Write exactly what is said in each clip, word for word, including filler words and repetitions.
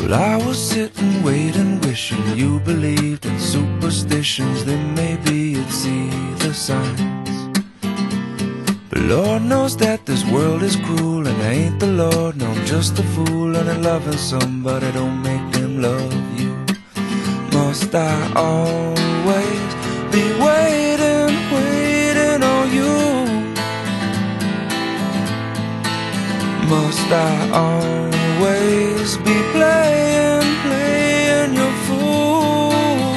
Well, I was sitting, waiting, wishing you believed in superstitions. Then maybe you'd see the signs. But Lord knows that this world is cruel, and I ain't the Lord, no, I'm just a fool. And loving somebody don't make them love you. Must I always be waiting, waiting on you? Must I always be playing, playing your fool?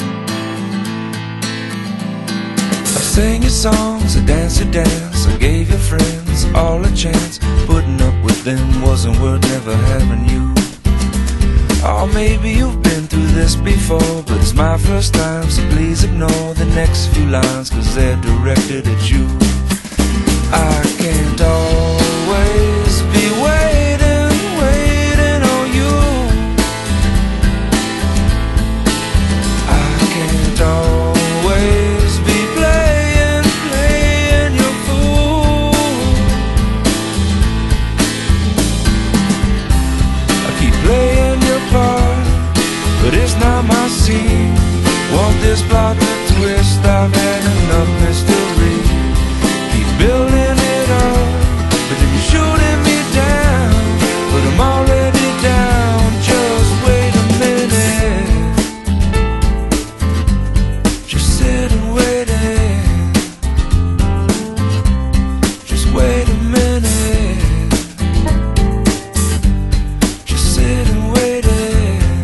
I sang your songs, I danced your dance, I gave your friends all a chance. Putting up with them wasn't worth never having you. Or maybe you've been through this before, but it's my first time, so please ignore the next few lines, cause they're directed at you. I can't always be waiting, waiting on you. I can't always be playing, playing your fool. I keep playing your part, but it's not my scene. Want this plot to twist, I've had enough mystery. Keep building it up, but then you're shooting me down. But I'm already down, just wait a minute. Just sit and wait it. Just wait a minute. Just sit and wait it.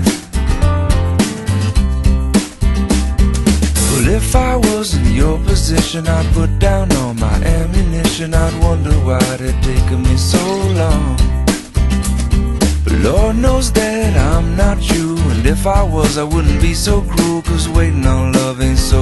Well, if I was in your position, I'd put down all my ammunition. I'd wonder why it taken me so long. But Lord knows that I'm not you, and if I was, I wouldn't be so cruel, cause waiting on love ain't so